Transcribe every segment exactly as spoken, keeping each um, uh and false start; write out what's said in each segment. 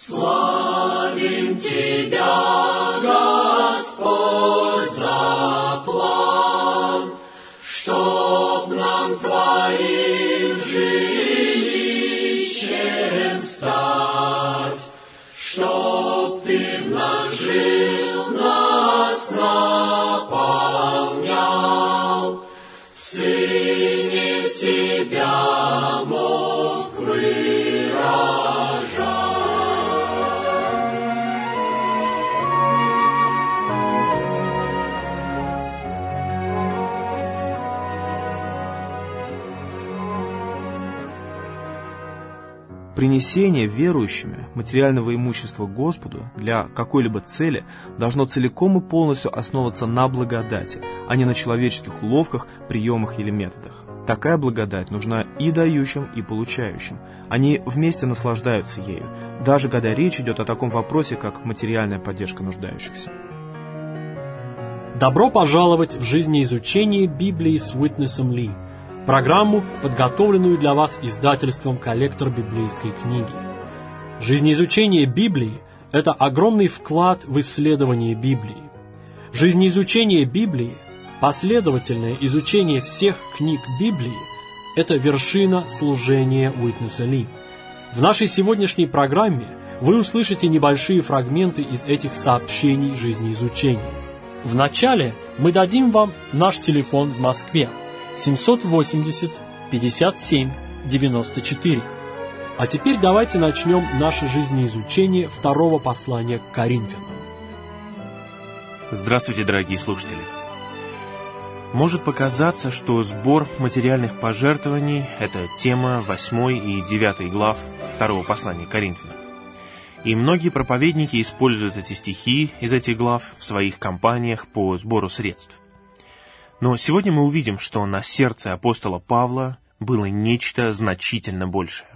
Славим Тебя, Господь, за план, чтоб нам Твоим жилищем стать, чтоб Ты в нас жил, нас наполнял, в Сыне себя мог выражать. Принесение верующими материального имущества Господу для какой-либо цели должно целиком и полностью основываться на благодати, а не на человеческих уловках, приемах или методах. Такая благодать нужна и дающим, и получающим. Они вместе наслаждаются ею, даже когда речь идет о таком вопросе, как материальная поддержка нуждающихся. Добро пожаловать в жизнеизучение Библии с Уитнесом Ли, программу, подготовленную для вас издательством «Коллектор библейской книги». Жизнеизучение Библии – это огромный вклад в исследование Библии. Жизнеизучение Библии, последовательное изучение всех книг Библии – это вершина служения Уитнеса Ли. В нашей сегодняшней программе вы услышите небольшие фрагменты из этих сообщений жизнеизучения. Вначале мы дадим вам наш телефон в Москве семь восемьдесят пятьдесят семь девяносто четыре. А теперь давайте начнем наше жизнеизучение второго послания к Коринфянам. Здравствуйте, дорогие слушатели! Может показаться, что сбор материальных пожертвований – это тема восьмой и девятой глав второго послания к Коринфянам. И многие проповедники используют эти стихи из этих глав в своих кампаниях по сбору средств. Но сегодня мы увидим, что на сердце апостола Павла было нечто значительно большее.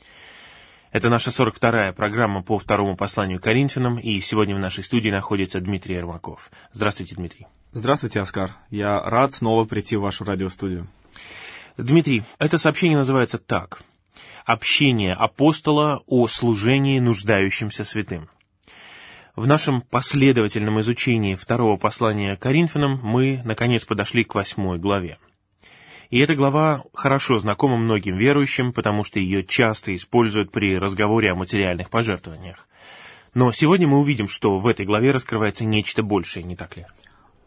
Это наша сорок вторая программа по второму посланию к Коринфянам, и сегодня в нашей студии находится Дмитрий Ермаков. Здравствуйте, Дмитрий. Здравствуйте, Оскар. Я рад снова прийти в вашу радиостудию. Дмитрий, это сообщение называется так: «Общение апостола о служении нуждающимся святым». В нашем последовательном изучении второго послания к Коринфянам мы, наконец, подошли к восьмой главе. И эта глава хорошо знакома многим верующим, потому что ее часто используют при разговоре о материальных пожертвованиях. Но сегодня мы увидим, что в этой главе раскрывается нечто большее, не так ли?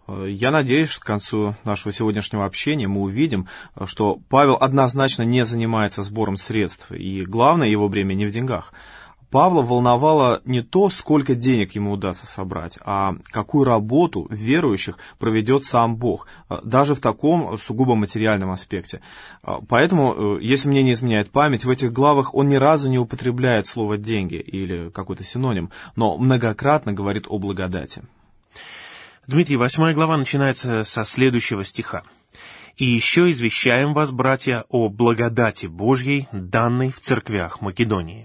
Я надеюсь, что к концу нашего сегодняшнего общения мы увидим, что Павел однозначно не занимается сбором средств, и главное его бремя не в деньгах. Павла волновало не то, сколько денег ему удастся собрать, а какую работу верующих проведет сам Бог, даже в таком сугубо материальном аспекте. Поэтому, если мне не изменяет память, в этих главах он ни разу не употребляет слово «деньги» или какой-то синоним, но многократно говорит о благодати. Дмитрий, восьмая глава начинается со следующего стиха. «И еще извещаем вас, братья, о благодати Божьей, данной в церквях Македонии».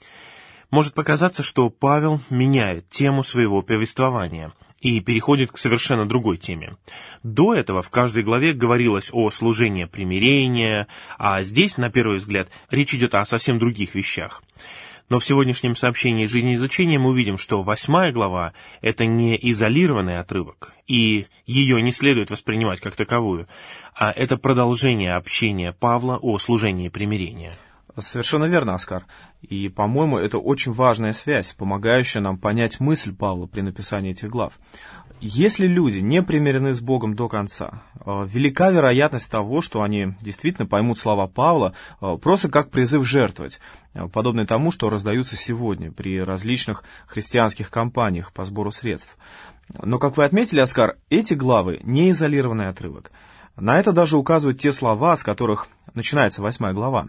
Может показаться, что Павел меняет тему своего повествования и переходит к совершенно другой теме. До этого в каждой главе говорилось о служении примирения, а здесь, на первый взгляд, речь идет о совсем других вещах. Но в сегодняшнем сообщении жизнеизучения мы увидим, что восьмая глава — это не изолированный отрывок, и ее не следует воспринимать как таковую, а это продолжение общения Павла о служении примирения. Совершенно верно, Оскар. И, по-моему, это очень важная связь, помогающая нам понять мысль Павла при написании этих глав. Если люди не примирены с Богом до конца, велика вероятность того, что они действительно поймут слова Павла просто как призыв жертвовать, подобный тому, что раздаются сегодня при различных христианских кампаниях по сбору средств. Но, как вы отметили, Оскар, эти главы не изолированный отрывок. На это даже указывают те слова, с которых начинается восьмая глава.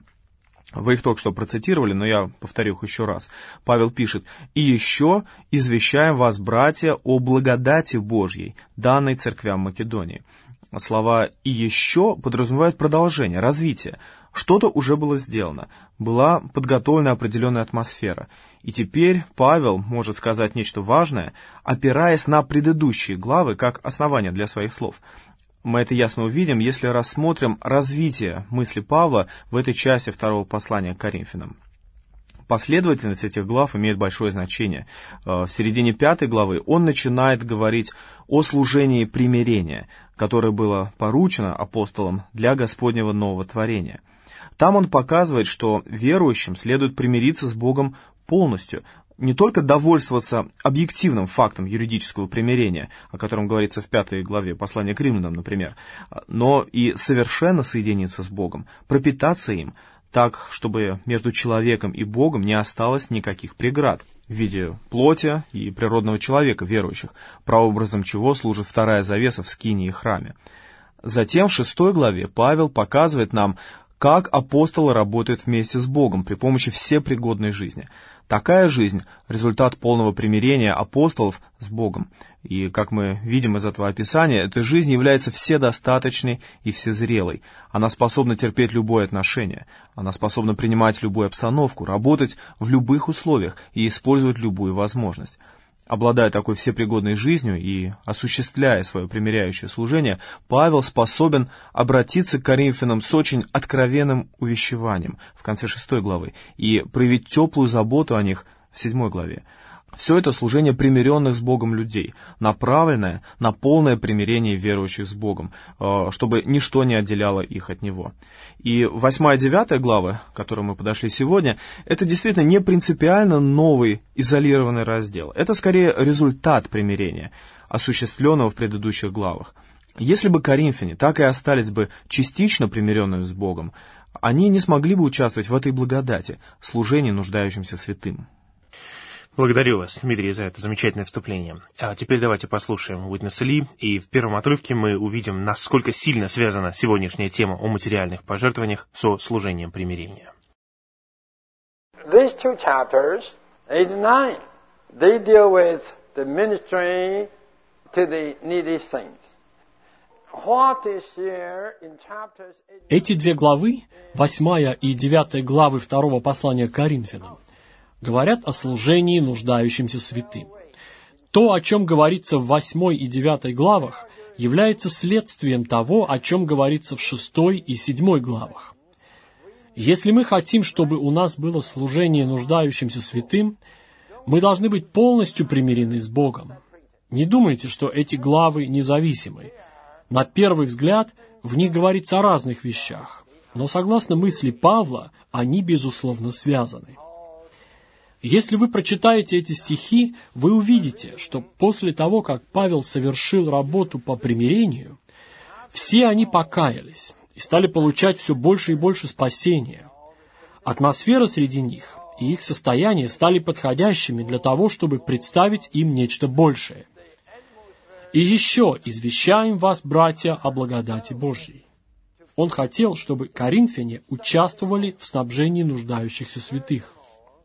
Вы их только что процитировали, но я повторю их еще раз. Павел пишет: «И еще извещаем вас, братья, о благодати Божьей, данной церквям Македонии». Слова «и еще» подразумевают продолжение, развитие. Что-то уже было сделано, была подготовлена определенная атмосфера. И теперь Павел может сказать нечто важное, опираясь на предыдущие главы как основание для своих слов. Мы это ясно увидим, если рассмотрим развитие мысли Павла в этой части второго послания к Коринфянам. последовательность этих глав имеет большое значение. В середине пятой главы он начинает говорить о служении примирения, которое было поручено апостолам для Господнего нового творения. Там он показывает, что верующим следует примириться с Богом полностью, не только довольствоваться объективным фактом юридического примирения, о котором говорится в пятой главе послания к римлянам, например, но и совершенно соединиться с Богом, пропитаться им, так, чтобы между человеком и Богом не осталось никаких преград в виде плоти и природного человека, верующих, прообразом чего служит вторая завеса в скинии и храме. Затем в шестой главе Павел показывает нам, как апостолы работают вместе с Богом при помощи всепригодной жизни. Такая жизнь – результат полного примирения апостолов с Богом. И, как мы видим из этого описания, эта жизнь является вседостаточной и всезрелой. Она способна терпеть любое отношение. Она способна принимать любую обстановку, работать в любых условиях и использовать любую возможность. Обладая такой всепригодной жизнью и осуществляя свое примиряющее служение, Павел способен обратиться к Коринфянам с очень откровенным увещеванием в конце шестой главы и проявить теплую заботу о них в седьмой главе. Все это служение примиренных с Богом людей, направленное на полное примирение верующих с Богом, чтобы ничто не отделяло их от Него. И восьмая и девятая главы, к которой мы подошли сегодня, это действительно не принципиально новый изолированный раздел. Это скорее результат примирения, осуществленного в предыдущих главах. Если бы коринфяне так и остались бы частично примиренными с Богом, они не смогли бы участвовать в этой благодати, служении нуждающимся святым. Благодарю вас, Дмитрий, за это замечательное вступление. А теперь давайте послушаем Уитнеса Ли, и в первом отрывке мы увидим, насколько сильно связана сегодняшняя тема о материальных пожертвованиях со служением примирения. These two chapters, eight and nine, they deal with the ministry to the needy saints. What is here in chapters eight... Эти две главы, восьмая и девятая главы второго послания к Коринфянам, говорят о служении нуждающимся святым. То, о чем говорится в восьмой и девятой главах, является следствием того, о чем говорится в шестой и седьмой главах. Если мы хотим, чтобы у нас было служение нуждающимся святым, мы должны быть полностью примирены с Богом. Не думайте, что эти главы независимы. На первый взгляд в них говорится о разных вещах, но согласно мысли Павла, они безусловно связаны. Если вы прочитаете эти стихи, вы увидите, что после того, как Павел совершил работу по примирению, все они покаялись и стали получать все больше и больше спасения. Атмосфера среди них и их состояние стали подходящими для того, чтобы представить им нечто большее. «И еще извещаем вас, братья, о благодати Божьей». Он хотел, чтобы коринфяне участвовали в снабжении нуждающихся святых.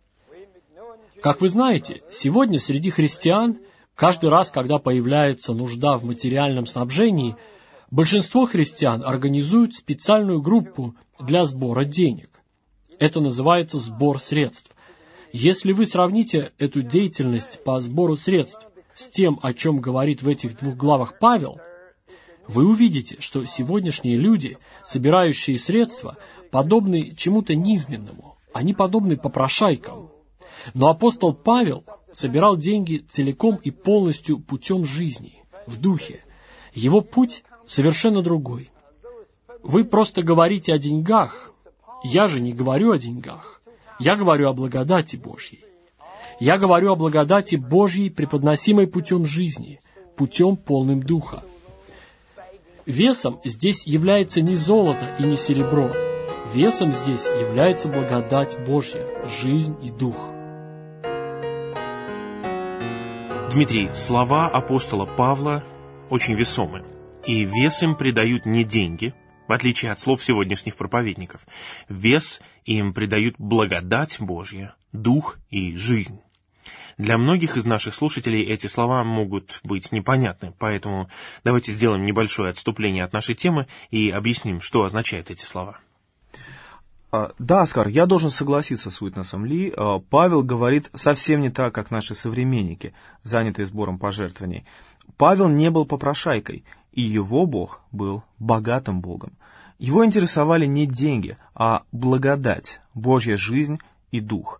Как вы знаете, сегодня среди христиан, каждый раз, когда появляется нужда в материальном снабжении, большинство христиан организуют специальную группу для сбора денег. Это называется сбор средств. Если вы сравните эту деятельность по сбору средств с тем, о чем говорит в этих двух главах Павел, вы увидите, что сегодняшние люди, собирающие средства, подобны чему-то низменному. Они подобны попрошайкам. Но апостол Павел собирал деньги целиком и полностью путем жизни, в духе. Его путь совершенно другой. Вы просто говорите о деньгах. Я же не говорю о деньгах. Я говорю о благодати Божьей. Я говорю о благодати Божьей, преподносимой путем жизни, путем полным духа. Весом здесь является не золото и не серебро. Весом здесь является благодать Божья, жизнь и дух. Дмитрий, слова апостола Павла очень весомы, и вес им придают не деньги, в отличие от слов сегодняшних проповедников. Вес им придают благодать Божья, дух и жизнь. Для многих из наших слушателей эти слова могут быть непонятны, поэтому давайте сделаем небольшое отступление от нашей темы и объясним, что означают эти слова. Да, Оскар, я должен согласиться с Уитнесом Ли. Павел говорит совсем не так, как наши современники, занятые сбором пожертвований. Павел не был попрошайкой, и его Бог был богатым Богом. Его интересовали не деньги, а благодать, Божья жизнь и дух.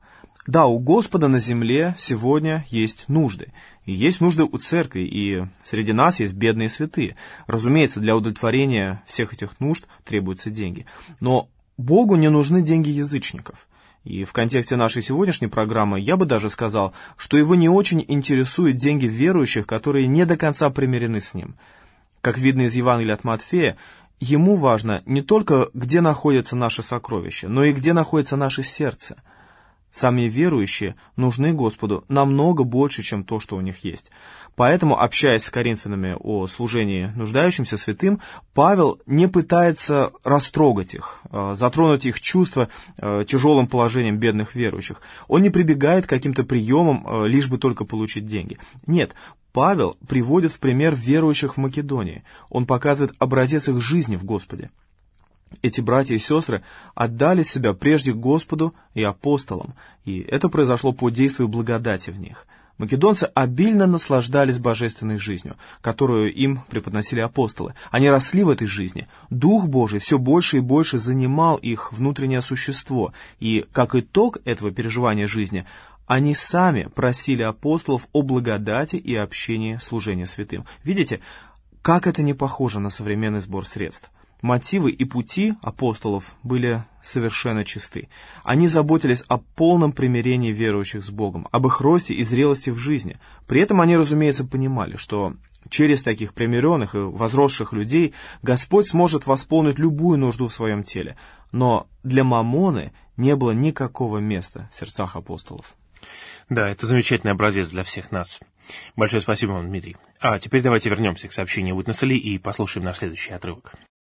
Да, у Господа на земле сегодня есть нужды. И есть нужды у церкви, и среди нас есть бедные святые. Разумеется, для удовлетворения всех этих нужд требуются деньги. Но Богу не нужны деньги язычников. И в контексте нашей сегодняшней программы я бы даже сказал, что его не очень интересуют деньги верующих, которые не до конца примирены с ним. Как видно из Евангелия от Матфея, ему важно не только, где находятся наши сокровища, но и где находится наше сердце. Сами верующие нужны Господу намного больше, чем то, что у них есть. Поэтому, общаясь с коринфянами о служении нуждающимся святым, Павел не пытается растрогать их, затронуть их чувства тяжелым положением бедных верующих. Он не прибегает к каким-то приемам, лишь бы только получить деньги. Нет, Павел приводит в пример верующих в Македонии. Он показывает образец их жизни в Господе. Эти братья и сестры отдали себя прежде Господу и апостолам, и это произошло по действию благодати в них. Македонцы обильно наслаждались божественной жизнью, которую им преподносили апостолы. Они росли в этой жизни. Дух Божий все больше и больше занимал их внутреннее существо, и, как итог этого переживания жизни, они сами просили апостолов о благодати и общении служения святым. Видите, как это не похоже на современный сбор средств? Мотивы и пути апостолов были совершенно чисты. Они заботились о полном примирении верующих с Богом, об их росте и зрелости в жизни. При этом они, разумеется, понимали, что через таких примиренных и возросших людей Господь сможет восполнить любую нужду в своем теле. Но для маммоны не было никакого места в сердцах апостолов. Да, это замечательный образец для всех нас. Большое спасибо вам, Дмитрий. А теперь давайте вернемся к сообщению Уитнеса Ли и послушаем наш следующий отрывок.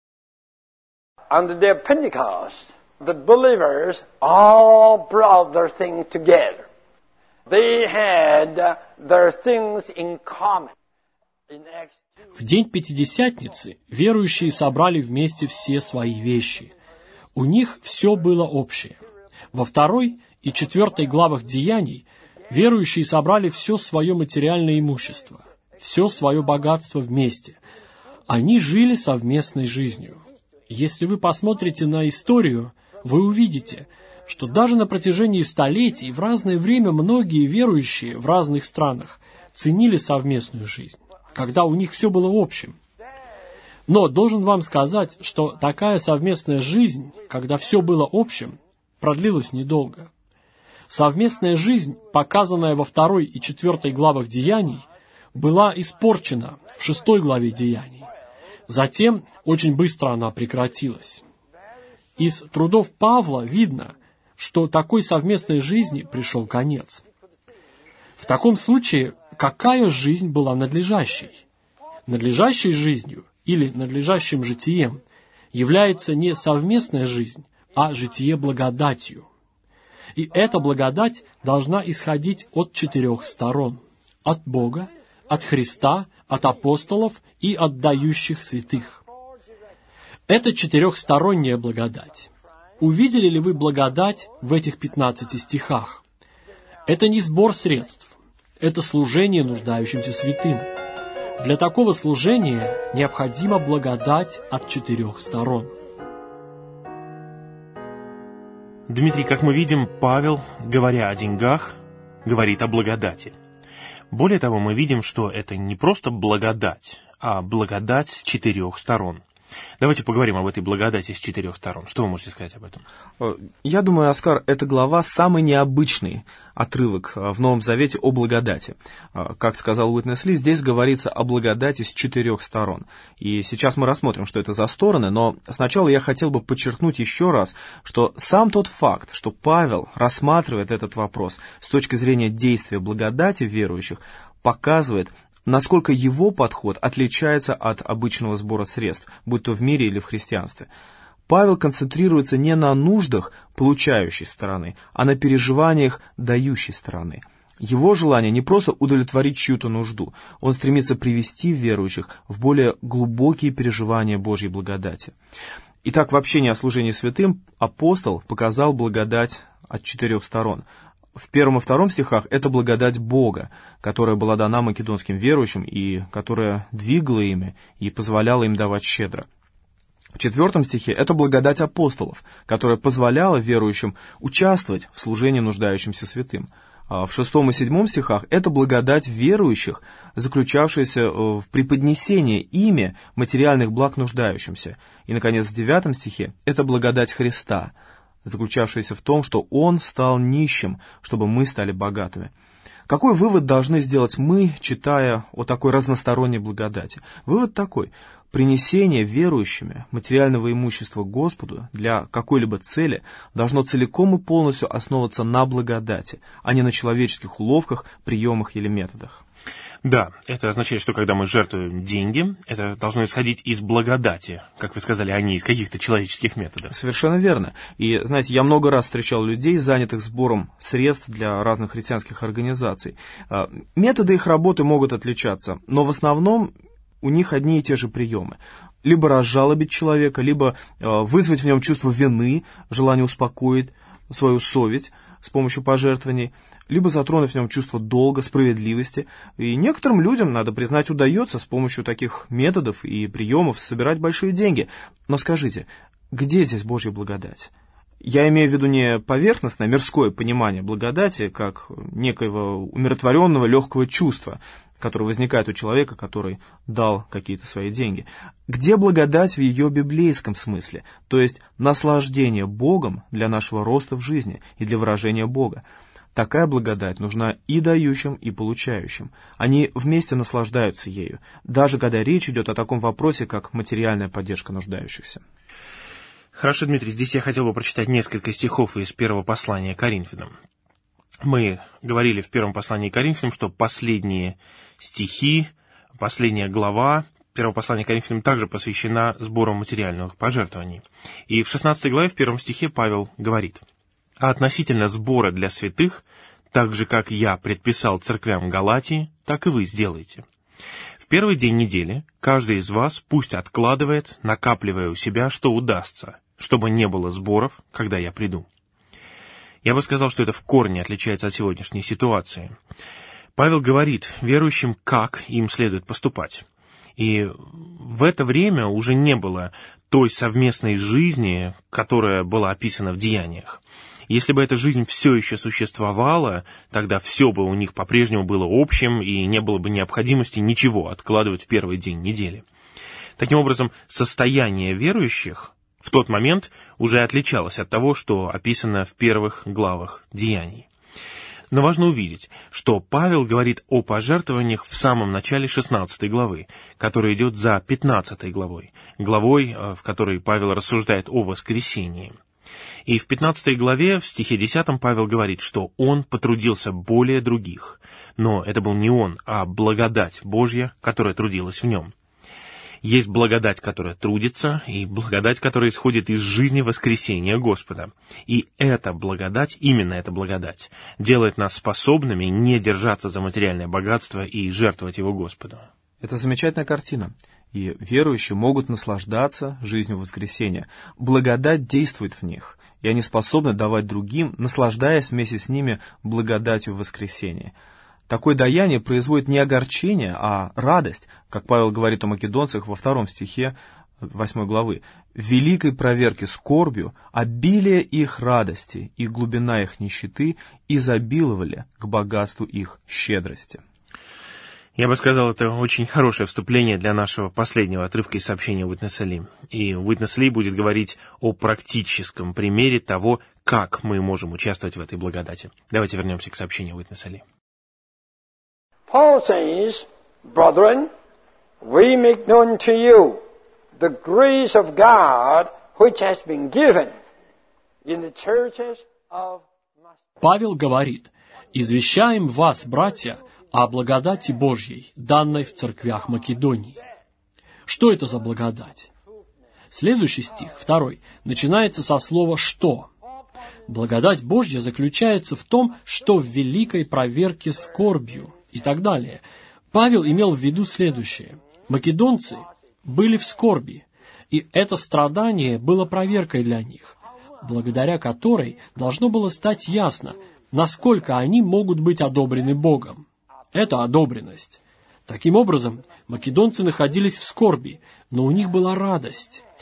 On the day of Pentecost, the believers all brought their things together. They had their things in common. In Acts В день Пятидесятницы верующие собрали вместе все свои вещи. У них все было общее. Во второй и четвертой главах Деяний верующие собрали все свое материальное имущество, все свое богатство вместе. Они жили совместной жизнью. Если вы посмотрите на историю, вы увидите, что даже на протяжении столетий в разное время многие верующие в разных странах ценили совместную жизнь, когда у них все было общим. Но должен вам сказать, что такая совместная жизнь, когда все было общим, продлилась недолго. Совместная жизнь, показанная во второй и четвертой главах Деяний, была испорчена в шестой главе Деяний. Затем очень быстро она прекратилась. Из трудов Павла видно, что такой совместной жизни пришел конец. В таком случае, какая жизнь была надлежащей? Надлежащей жизнью или надлежащим житием является не совместная жизнь, а житие благодатью. И эта благодать должна исходить от четырех сторон: от Бога, от Христа, от апостолов и от дающих святых. Это четырехсторонняя благодать. Увидели ли вы благодать в этих пятнадцати стихах? Это не сбор средств, это служение нуждающимся святым. Для такого служения необходима благодать от четырех сторон. Дмитрий, как мы видим, Павел, говоря о деньгах, говорит о благодати. Более того, мы видим, что это не просто благодать, а благодать с четырех сторон. Давайте поговорим об этой благодати с четырех сторон. Что вы можете сказать об этом? Я думаю, Оскар, эта глава самый необычный отрывок в Новом Завете о благодати. Как сказал Уитнес Ли, здесь говорится о благодати с четырех сторон. И сейчас мы рассмотрим, что это за стороны, но сначала я хотел бы подчеркнуть еще раз, что сам тот факт, что Павел рассматривает этот вопрос с точки зрения действия благодати верующих, показывает, насколько его подход отличается от обычного сбора средств, будь то в мире или в христианстве. Павел концентрируется не на нуждах получающей стороны, а на переживаниях дающей стороны. Его желание не просто удовлетворить чью-то нужду, он стремится привести верующих в более глубокие переживания Божьей благодати. Итак, в общении о служении святым апостол показал благодать от четырех сторон. В первом и втором стихах это благодать Бога, которая была дана македонским верующим и которая двигала ими и позволяла им давать щедро. В четвертом стихе это благодать апостолов, которая позволяла верующим участвовать в служении нуждающимся святым. А в шестом и седьмом стихах это благодать верующих, заключавшаяся в преподнесении ими материальных благ нуждающимся. И, наконец, в девятом стихе это благодать Христа, заключавшаяся в том, что Он стал нищим, чтобы мы стали богатыми. Какой вывод должны сделать мы, читая о такой разносторонней благодати? Вывод такой. Принесение верующими материального имущества Господу для какой-либо цели должно целиком и полностью основываться на благодати, а не на человеческих уловках, приемах или методах. Да, это означает, что когда мы жертвуем деньги, это должно исходить из благодати, как вы сказали, а не из каких-то человеческих методов. Совершенно верно. И, знаете, я много раз встречал людей, занятых сбором средств для разных христианских организаций. Методы их работы могут отличаться, но в основном у них одни и те же приемы. Либо разжалобить человека, либо вызвать в нем чувство вины, желание успокоить свою совесть с помощью пожертвований, либо затронуть в нем чувство долга, справедливости. И некоторым людям, надо признать, удается с помощью таких методов и приемов собирать большие деньги. Но скажите, где здесь Божья благодать? Я имею в виду не поверхностное, мирское понимание благодати, как некоего умиротворенного, легкого чувства, которое возникает у человека, который дал какие-то свои деньги. Где благодать в ее библейском смысле, то есть наслаждение Богом для нашего роста в жизни и для выражения Бога? Такая благодать нужна и дающим, и получающим. Они вместе наслаждаются ею, даже когда речь идет о таком вопросе, как материальная поддержка нуждающихся. Хорошо, Дмитрий, здесь я хотел бы прочитать несколько стихов из первого послания к Коринфянам. Мы говорили в первом послании к Коринфянам, что последние стихи, последняя глава первого послания к Коринфянам также посвящена сбору материальных пожертвований. И в шестнадцатой главе, в первом стихе, Павел говорит: «А относительно сбора для святых, так же, как я предписал церквям Галатии, так и вы сделайте. В первый день недели каждый из вас пусть откладывает, накапливая у себя, что удастся, чтобы не было сборов, когда я приду». Я бы сказал, что это в корне отличается от сегодняшней ситуации. Павел говорит верующим, как им следует поступать. И в это время уже не было той совместной жизни, которая была описана в Деяниях. Если бы эта жизнь все еще существовала, тогда все бы у них по-прежнему было общим, и не было бы необходимости ничего откладывать в первый день недели. Таким образом, состояние верующих в тот момент уже отличалось от того, что описано в первых главах Деяний. Но важно увидеть, что Павел говорит о пожертвованиях в самом начале шестнадцатой главы, которая идет за пятнадцатой главой, главой, в которой Павел рассуждает о воскресении. И в пятнадцатой главе, в стихе десятом, Павел говорит, что он потрудился более других, но это был не он, а благодать Божья, которая трудилась в нем. Есть благодать, которая трудится, и благодать, которая исходит из жизни воскресения Господа. И эта благодать, именно эта благодать, делает нас способными не держаться за материальное богатство и жертвовать его Господу. Это замечательная картина. И верующие могут наслаждаться жизнью воскресения. Благодать действует в них, и они способны давать другим, наслаждаясь вместе с ними благодатью воскресения. Такое даяние производит не огорчение, а радость, как Павел говорит о македонцах во втором стихе восьмой главы. «В великой проверке скорбью обилие их радости и глубина их нищеты изобиловали к богатству их щедрости». Я бы сказал, это очень хорошее вступление для нашего последнего отрывка из сообщения Witness Lee. И Witness Lee будет говорить о практическом примере того, как мы можем участвовать в этой благодати. Давайте вернемся к сообщению Witness Lee. Paul says, "Brethren, we make known to you the grace of God which has been given in the churches of Macedonia." Павел говорит: «Извещаем вас, братья, о благодати Божьей, данной в церквях Македонии». Что это за благодать? Следующий стих, второй, начинается со слова «что». Благодать Божья заключается в том, что в великой проверке скорбью и так далее. Павел имел в виду следующее. Македонцы были в скорби, и это страдание было проверкой для них, благодаря которой должно было стать ясно, насколько они могут быть одобрены Богом. Это одобренность. Таким образом, македонцы находились в скорби, но у них была радость.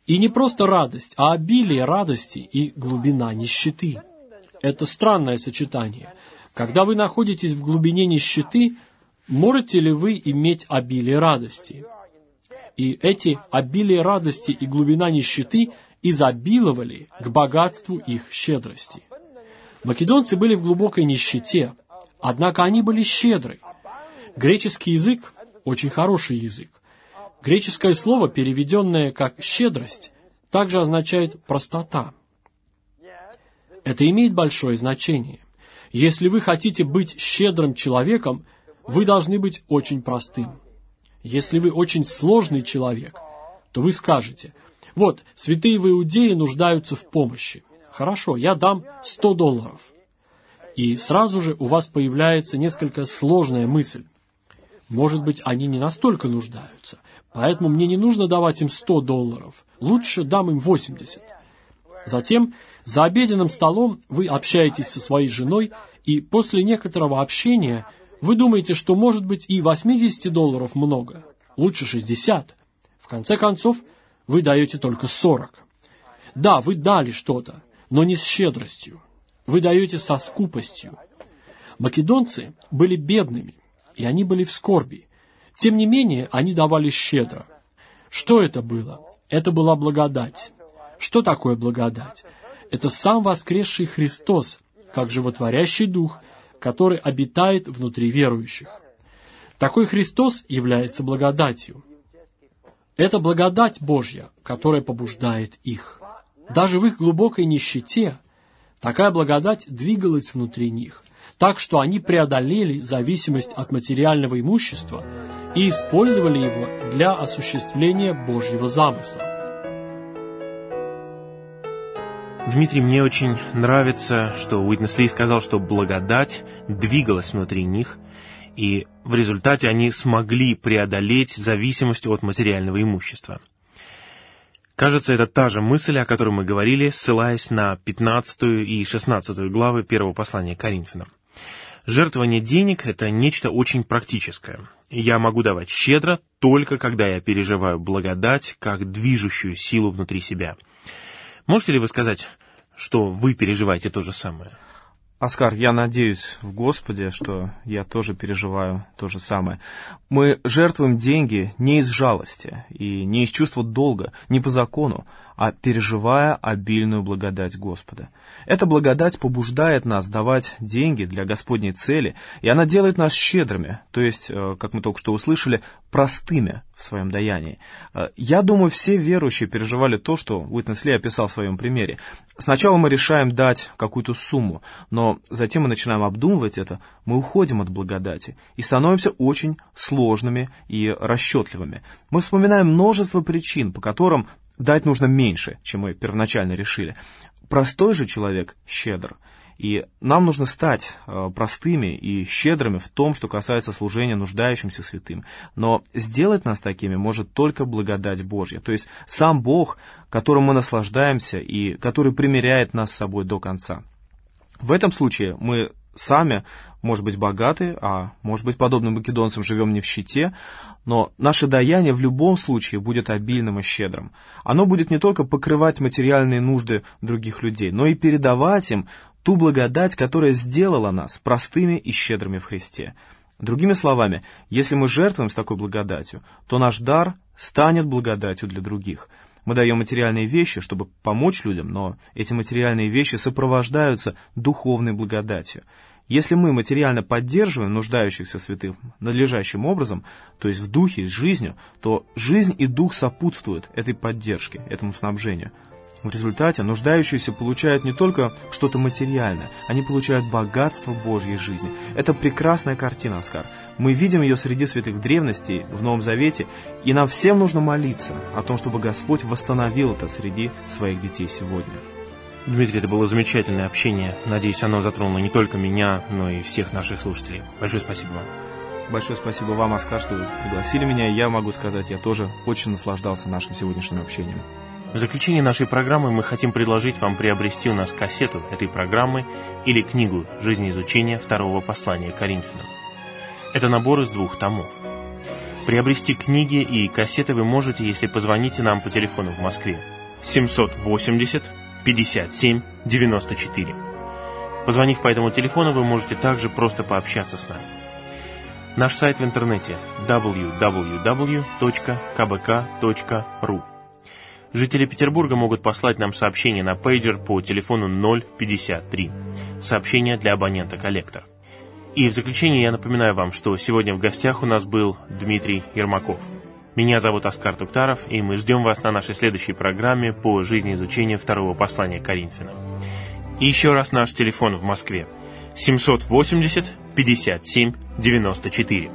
И не просто радость, а обилие радости и глубина нищеты. Это странное сочетание. Когда вы находитесь в глубине нищеты, можете ли вы иметь обилие радости? И эти обилие радости и глубина нищеты изобиловали к богатству их щедрости. Македонцы были в глубокой нищете, однако они были щедры. Греческий язык – очень хороший язык. Греческое слово, переведенное как «щедрость», также означает «простота». Это имеет большое значение. Если вы хотите быть щедрым человеком, вы должны быть очень простым. Если вы очень сложный человек, то вы скажете: вот, святые в Иудее нуждаются в помощи. Хорошо, я дам сто долларов. И сразу же у вас появляется несколько сложная мысль. Может быть, они не настолько нуждаются, поэтому мне не нужно давать им сто долларов. Лучше дам им восемьдесят. Затем, за обеденным столом вы общаетесь со своей женой, и после некоторого общения вы думаете, что, может быть, и восемьдесят долларов много. Лучше шестьдесят. В конце концов, вы даете только сорок. Да, вы дали что-то, но не с щедростью. Вы даете со скупостью. Македонцы были бедными, и они были в скорби. Тем не менее, они давали щедро. Что это было? Это была благодать. Что такое благодать? Это сам воскресший Христос, как животворящий Дух, который обитает внутри верующих. Такой Христос является благодатью. Это благодать Божья, которая побуждает их. Даже в их глубокой нищете такая благодать двигалась внутри них, так что они преодолели зависимость от материального имущества и использовали его для осуществления Божьего замысла. Дмитрий, мне очень нравится, что Уитнес Ли сказал, что благодать двигалась внутри них, и в результате они смогли преодолеть зависимость от материального имущества. Кажется, это та же мысль, о которой мы говорили, ссылаясь на пятнадцатую и шестнадцатую главы первого послания к Коринфянам. Жертвование денег – это нечто очень практическое. Я могу давать щедро только когда я переживаю благодать как движущую силу внутри себя. Можете ли вы сказать, что вы переживаете то же самое? Оскар, я надеюсь в Господе, что я тоже переживаю то же самое. Мы жертвуем деньги не из жалости и не из чувства долга, не по закону, а переживая обильную благодать Господа. Эта благодать побуждает нас давать деньги для Господней цели, и она делает нас щедрыми, то есть, как мы только что услышали, простыми в своем даянии. Я думаю, все верующие переживали то, что Уитнес Ли описал в своем примере. Сначала мы решаем дать какую-то сумму, но затем мы начинаем обдумывать это, мы уходим от благодати и становимся очень сложными и расчетливыми. Мы вспоминаем множество причин, по которым дать нужно меньше, чем мы первоначально решили. Простой же человек щедр, и нам нужно стать простыми и щедрыми в том, что касается служения нуждающимся святым. Но сделать нас такими может только благодать Божья, то есть сам Бог, которым мы наслаждаемся и который примиряет нас с собой до конца. В этом случае мы сами, может быть, богаты, а может быть, подобно македонцам, живем не в щите, но наше даяние в любом случае будет обильным и щедрым. Оно будет не только покрывать материальные нужды других людей, но и передавать им ту благодать, которая сделала нас простыми и щедрыми в Христе. Другими словами, если мы жертвуем с такой благодатью, то наш дар станет благодатью для других. Мы даем материальные вещи, чтобы помочь людям, но эти материальные вещи сопровождаются духовной благодатью. Если мы материально поддерживаем нуждающихся святых надлежащим образом, то есть в духе, с жизнью, то жизнь и дух сопутствуют этой поддержке, этому снабжению. В результате нуждающиеся получают не только что-то материальное, они получают богатство Божьей жизни. Это прекрасная картина, Оскар. Мы видим ее среди святых в древности, в Новом Завете, и нам всем нужно молиться о том, чтобы Господь восстановил это среди своих детей сегодня. Дмитрий, это было замечательное общение. Надеюсь, оно затронуло не только меня, но и всех наших слушателей. Большое спасибо вам. Большое спасибо вам, Оскар, что вы пригласили меня. Я могу сказать, я тоже очень наслаждался нашим сегодняшним общением. В заключение нашей программы мы хотим предложить вам приобрести у нас кассету этой программы или книгу «Жизнеизучение второго послания к Коринфянам». Это набор из двух томов. Приобрести книги и кассеты вы можете, если позвоните нам по телефону в Москве семьсот восемьдесят пятьдесят семь девяносто четыре. Позвонив по этому телефону, вы можете также просто пообщаться с нами. Наш сайт в интернете дабл ю дабл ю дабл ю точка ка бэ ка точка ру. Жители Петербурга могут послать нам сообщение на пейджер по телефону ноль пятьдесят три. Сообщение для абонента «Коллектор». И в заключение я напоминаю вам, что сегодня в гостях у нас был Дмитрий Ермаков. Меня зовут Оскар Туктаров, и мы ждем вас на нашей следующей программе по жизнеизучению второго послания к Коринфянам. И еще раз наш телефон в Москве семьсот восемьдесят пятьдесят семь девяносто четыре.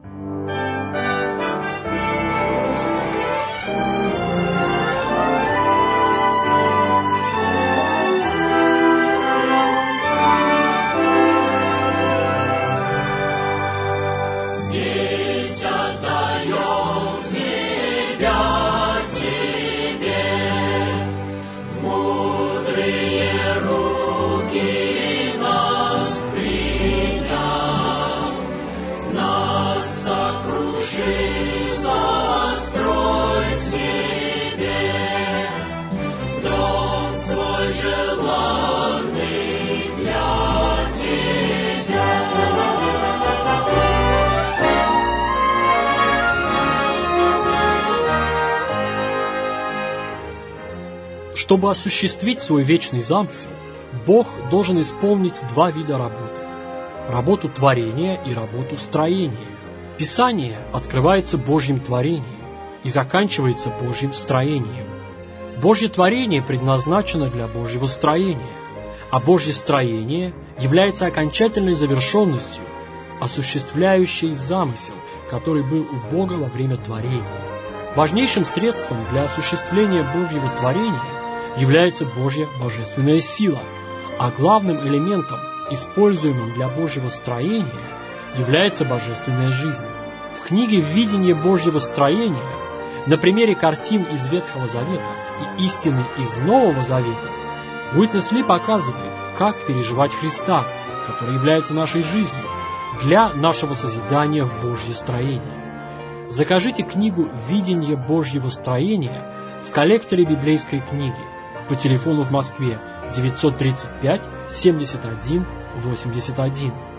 Чтобы осуществить свой вечный замысел, Бог должен исполнить два вида работы – работу творения и работу строения. Писание открывается Божьим творением и заканчивается Божьим строением. Божье творение предназначено для Божьего строения, а Божье строение является окончательной завершенностью, осуществляющей замысел, который был у Бога во время творения. Важнейшим средством для осуществления Божьего творения является Божья божественная сила, а главным элементом, используемым для Божьего строения, является божественная жизнь. В книге «Видение Божьего строения» на примере картин из Ветхого Завета и истины из Нового Завета Уитнес Ли показывает, как переживать Христа, который является нашей жизнью, для нашего созидания в Божье строение. Закажите книгу «Видение Божьего строения» в коллекторе библейской книги по телефону в Москве девятьсот тридцать пять семьдесят один восемьдесят один.